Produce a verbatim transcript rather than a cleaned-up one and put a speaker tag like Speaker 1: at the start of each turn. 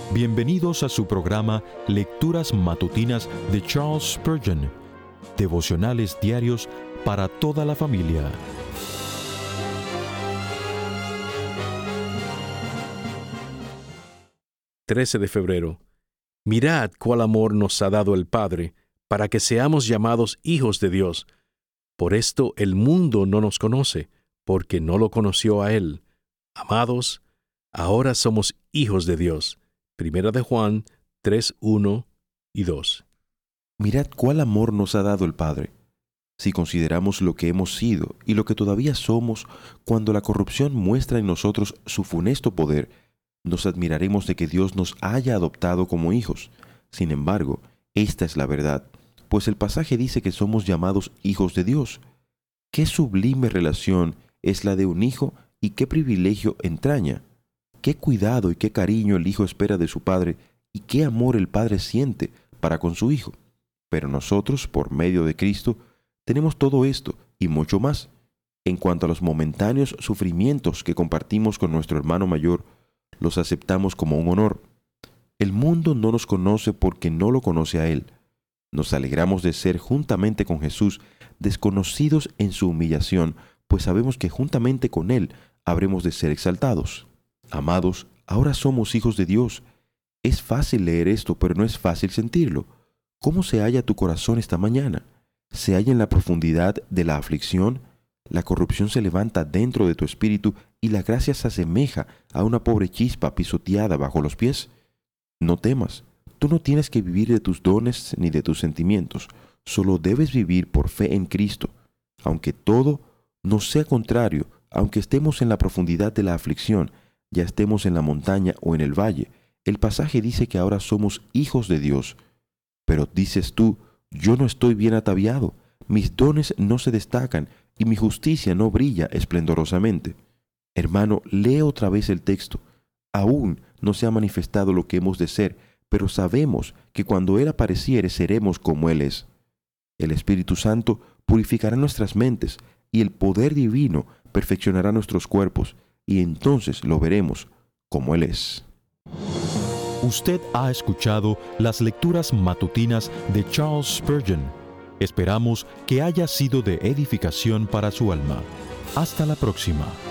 Speaker 1: Bienvenidos a su programa Lecturas Matutinas de Charles Spurgeon, devocionales diarios para toda la familia.
Speaker 2: trece de febrero. Mirad cuál amor nos ha dado el Padre, para que seamos llamados hijos de Dios. Por esto el mundo no nos conoce, porque no lo conoció a Él. Amados, ahora somos hijos de Dios. Primera de Juan tres, uno y dos.
Speaker 3: Mirad cuál amor nos ha dado el Padre. Si consideramos lo que hemos sido y lo que todavía somos, cuando la corrupción muestra en nosotros su funesto poder, nos admiraremos de que Dios nos haya adoptado como hijos. Sin embargo, esta es la verdad, pues el pasaje dice que somos llamados hijos de Dios. Qué sublime relación es la de un hijo y qué privilegio entraña. Qué cuidado y qué cariño el hijo espera de su padre y qué amor el padre siente para con su hijo. Pero nosotros, por medio de Cristo, tenemos todo esto y mucho más. En cuanto a los momentáneos sufrimientos que compartimos con nuestro hermano mayor, los aceptamos como un honor. El mundo no nos conoce porque no lo conoce a Él. Nos alegramos de ser juntamente con Jesús desconocidos en su humillación, pues sabemos que juntamente con Él habremos de ser exaltados. Amados, ahora somos hijos de Dios. Es fácil leer esto, pero no es fácil sentirlo. ¿Cómo se halla tu corazón esta mañana? ¿Se halla en la profundidad de la aflicción? La corrupción se levanta dentro de tu espíritu y la gracia se asemeja a una pobre chispa pisoteada bajo los pies. No temas, tú no tienes que vivir de tus dones ni de tus sentimientos, solo debes vivir por fe en Cristo. Aunque todo nos sea contrario, aunque estemos en la profundidad de la aflicción, ya estemos en la montaña o en el valle, el pasaje dice que ahora somos hijos de Dios. Pero dices tú, yo no estoy bien ataviado, mis dones no se destacan y mi justicia no brilla esplendorosamente. Hermano, lee otra vez el texto. Aún no se ha manifestado lo que hemos de ser, pero sabemos que cuando Él apareciere seremos como Él es. El Espíritu Santo purificará nuestras mentes y el poder divino perfeccionará nuestros cuerpos, y entonces lo veremos como Él es.
Speaker 1: Usted ha escuchado las lecturas matutinas de Charles Spurgeon. Esperamos que haya sido de edificación para su alma. Hasta la próxima.